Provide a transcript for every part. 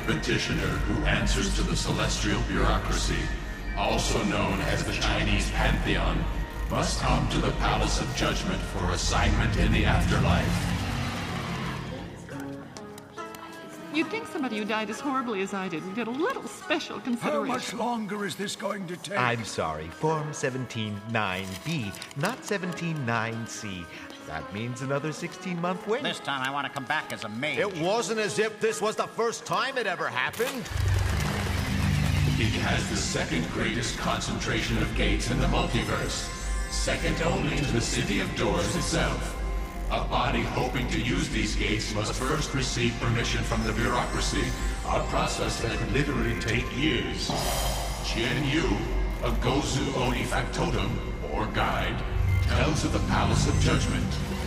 petitioner who answers to the celestial bureaucracy, also known as the Chinese Pantheon, must come to the Palace of Judgment for assignment in the afterlife. You'd think somebody who died as horribly as I did would get a little special consideration. How much longer is this going to take? I'm sorry, Form 17-9B, not 17-9C. That means another 16-month wait. This time I want to come back as a mage. It wasn't as if this was the first time it ever happened. It has the second greatest concentration of gates in the multiverse, second only to the City of Doors itself. A body hoping to use these gates must first receive permission from the bureaucracy, a process that could literally take years. Qian Yu, a Gozu Oni factotum, or guide, tells of the Palace of Judgment.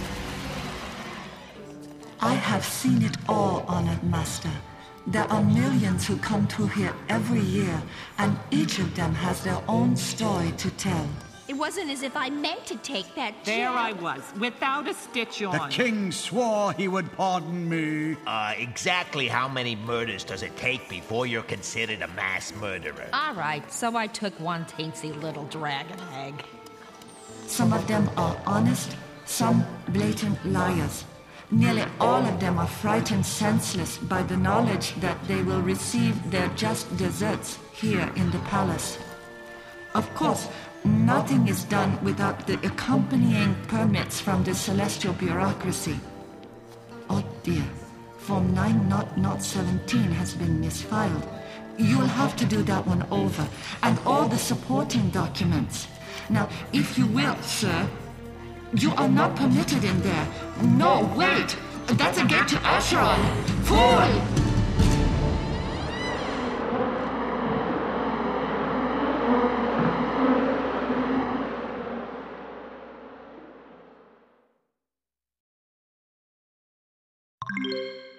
I have seen it all, Honored Master. There are millions who come through here every year, and each of them has their own story to tell. It wasn't as if I meant to take that job. There I was, without a stitch on. The king swore he would pardon me. Exactly how many murders does it take before you're considered a mass murderer? All right, so I took one teensy little dragon egg. Some of them are honest, some blatant liars. Nearly all of them are frightened senseless by the knowledge that they will receive their just deserts here in the palace. Of course, nothing is done without the accompanying permits from the celestial bureaucracy. Oh dear, Form 9.17 has been misfiled. You'll have to do that one over, and all the supporting documents. Now, if you will, sir, you are not permitted in there. No, wait! That's a gate to Acheron! Fool! You